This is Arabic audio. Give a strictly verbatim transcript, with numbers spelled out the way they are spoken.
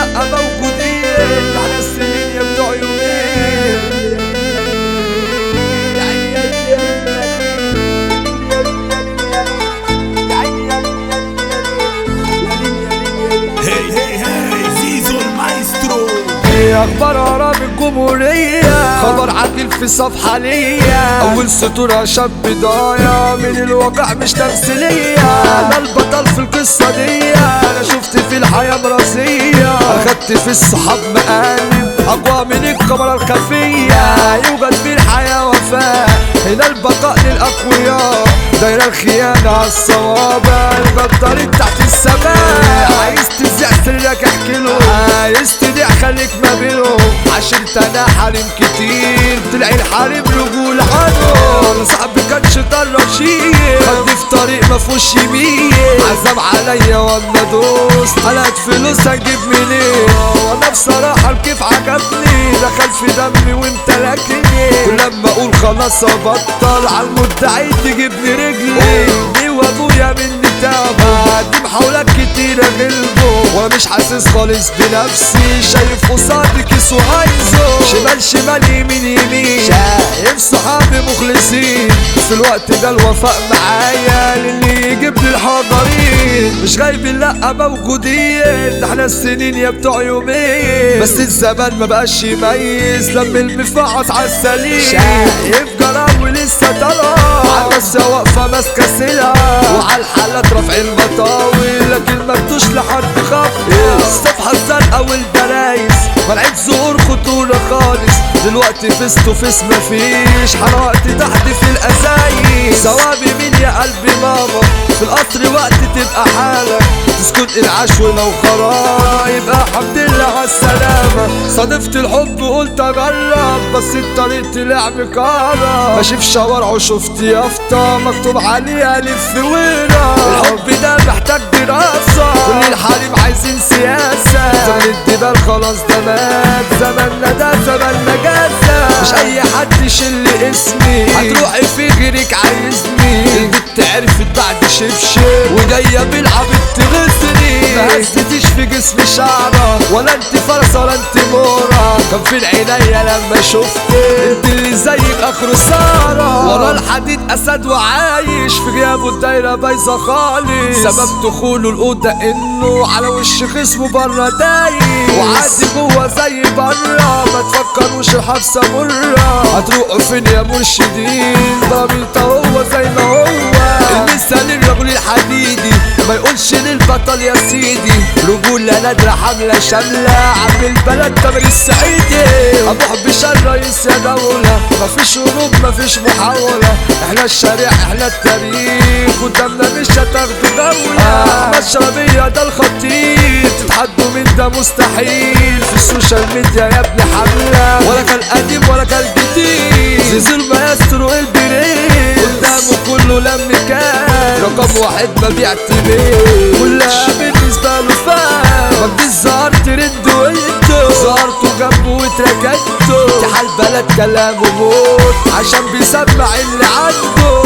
موجودين على السنين يا بتوع يومين. هي هي هي زيزو المايسترو. ايه اخبار عرب الجمهورية؟ خبر عاجل في صفحة ليا، اول سطور شاب ضايع من الواقع مش تمثيلية. انا البطل في القصة دي، انا شفت في الحياة مرازية، اخدت في الصحاب مقالب اقوى من الكاميرا الخفية. يوجد في الحياة وفاء، هنا البقاء للاقوياء، دايرة الخيانة عالصوابع، الغدارين تحت السماء. عايز تذيع سرك احكيله، عايز تديع خليك ما بينهم. عشرت انا حريم كتير، تلاقي الحريم رجول عنهم. صاحبي كان شيطان رشيد، خدني في طريق مفهوش يمين. عزم عليا وانا دوست، قلقت فلوس هجيب منين؟ وانا بصراحة الكيف عجبني، دخل في دمي وامتلكني. كل لما اقول خلاص ابطل، عالمدعي تجيبني رجلي. دي وابويا مني تابع، دي محاولات كتير اغلبه، وانا مش حاسس خالص بنفسي. شايف قصادي كيس وهايزو، شمال شمال يمين يمين. شايف صحابي مخلصين، في الوقت ده الوفاء معايا للي يجيب لي الحضرين. مش غايبين لأ موجودين، ده احنا السنين يا بتوع يومين. بس الزمان ما بقاش يميز لما المفعص عالسليم. شايف جراوي لسه طالعة، عالناس واقفة ماسكة سلعة، وعالحالات رافع المطاوي، لكن مكتوش لحد خطوة. الصفحة الزرقا والبرايز ملعب ظهور خطورة خالص، دلوقتي فيس تو فيس مفيش، حرقت تحت في الأزايز. ثوابي مين يا قلبي ماما، في القطر وقت تبقى حالك، تسكت العشو لو خرا، يبقى الحمد لله عالسلامة. صادفت الحب قلت اجرب، بس الطريق طلع مكرر. ماشي في شوارعه شفت يافطة مكتوب عليها لف ورا. الحب ده محتاج دراسة، كل الحريم عايزين سياسة. زمن الدبال خلاص ده مات، زماننا ده زمن نجاسة. مش اي حد يشيل اسمي، هتروحي في غيرك عايزني. البت عرفت بعد شبشب، وجاية بالعبيط تغسني. ما هزتيش في جسمي شعرة، ولا انت فرصة ولا انت مورة. كان في العناية لما شفتك، انت اللي زيك اخر سارة. ورا الحديد اسد وعايش، في غيابه الدايرة بايظة خالص. سبب دخوله الأوضة انه على وش خصمه برا دايس، وعادي جوه زي برا. ما تفكروش الحبسة مرة، هتروحوا فين يا مرشدين؟ ضميرته هو زي ما هو. المثال الرجل الحديدي، ما يقولش للبطل يا سيدي. رجولة نادرة حملة شاملة، عم البلد تامر السعيدي. ابوح بشار رئيس يا دولة، مفيش هروب مفيش محاولة. احنا الشارع احنا التاريخ، قدامنا مش هتاخدوا دولة. احمد شربية ده الخطير، تتحدوا من ده مستحيل. في السوشيال ميديا يا ابن حملة، ولا كان قديم ولا كان جديد. زيزو المايسترو البريد، قدامه كله لم كان. رقم واحد ما بيعتمد، كلها بالنسبة له فان. مجدي ظهر ترند وانتو ظهرتوا جنبه واتركنتوا. تحال بلد كلامه موت، عشان بيسمع اللي عنده.